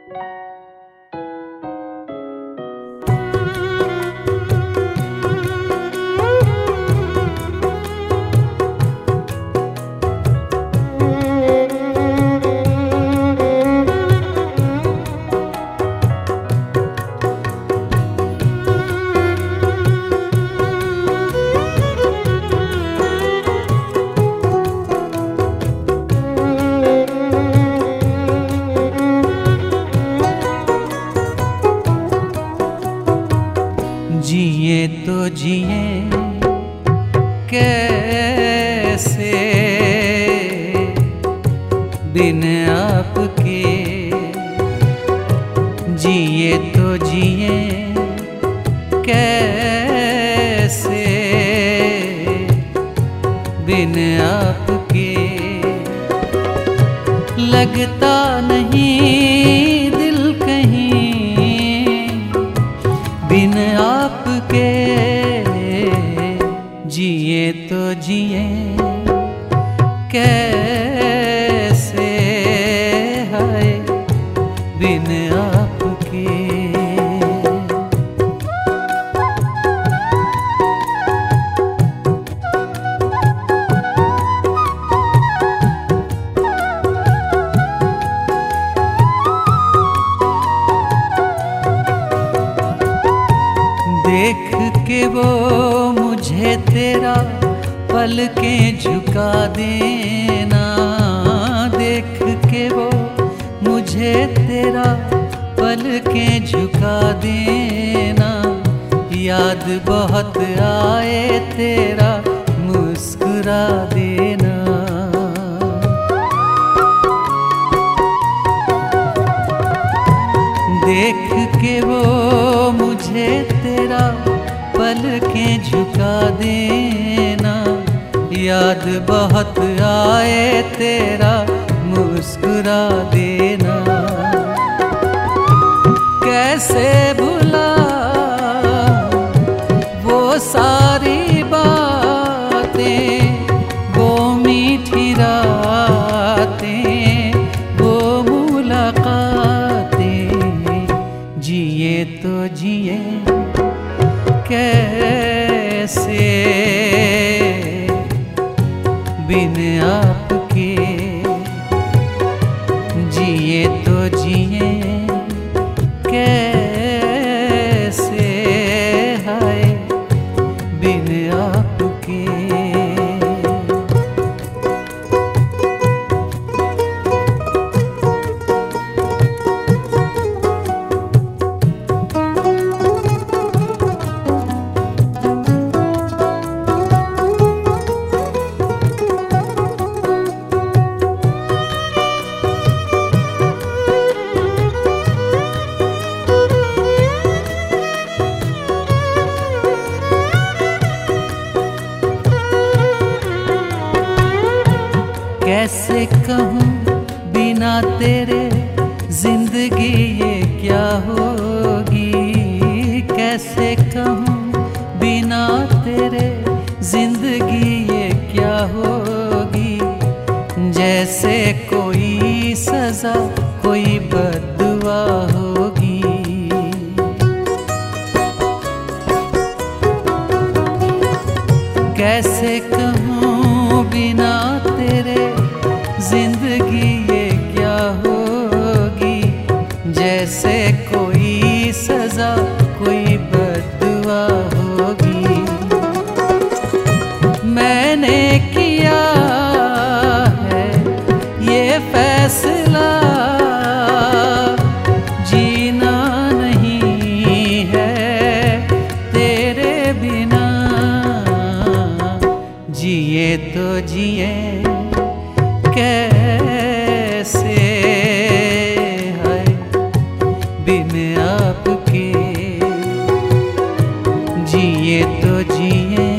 जिए तो जिए कैसे बिन आपके, जिए तो जिए कैसे बिन आपके। लगता नहीं दिल कहीं बिन आपके, जिए तो जिए कैसे है बिन आपके। देख के वो मुझे तेरा पलकें झुका देना, देख के वो मुझे तेरा पलकें झुका देना। याद बहुत आए तेरा मुस्कुरा देना। देख के वो मुझे तेरा पलकें झुका देना। याद बहुत आए तेरा मुस्कुरा देना। कैसे भुला वो सारी बातें, वो मीठी रातें, वो मुलाकातें। जिए तो जिए कैसे बिन आपके, जिए तो जिए कैसे है बिन आपके। कैसे कहूँ बिना तेरे जिंदगी ये क्या होगी। कैसे कहूँ बिना तेरे जिंदगी ये क्या होगी। जैसे कोई सजा कोई बद्दुआ होगी। कैसे कहूँ बिना तेरे जिंदगी ये क्या होगी। जैसे कोई सजा कोई बद्दुआ होगी। मैंने किया है ये फैसला, जीना नहीं है तेरे बिना। जिए तो जिए कैसे है बिन आपके। जिए तो जिए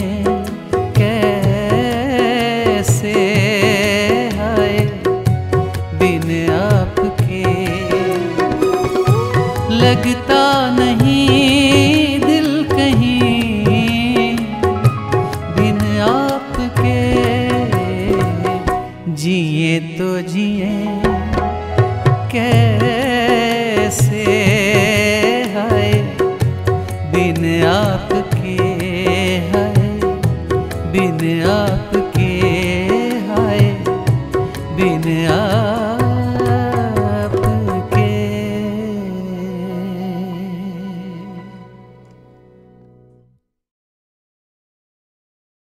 कैसे है बिन आपके। लगता नहीं दिल कहीं बिन आपके। जिए तो जिए कैसे कैसे, हाय बिन आपके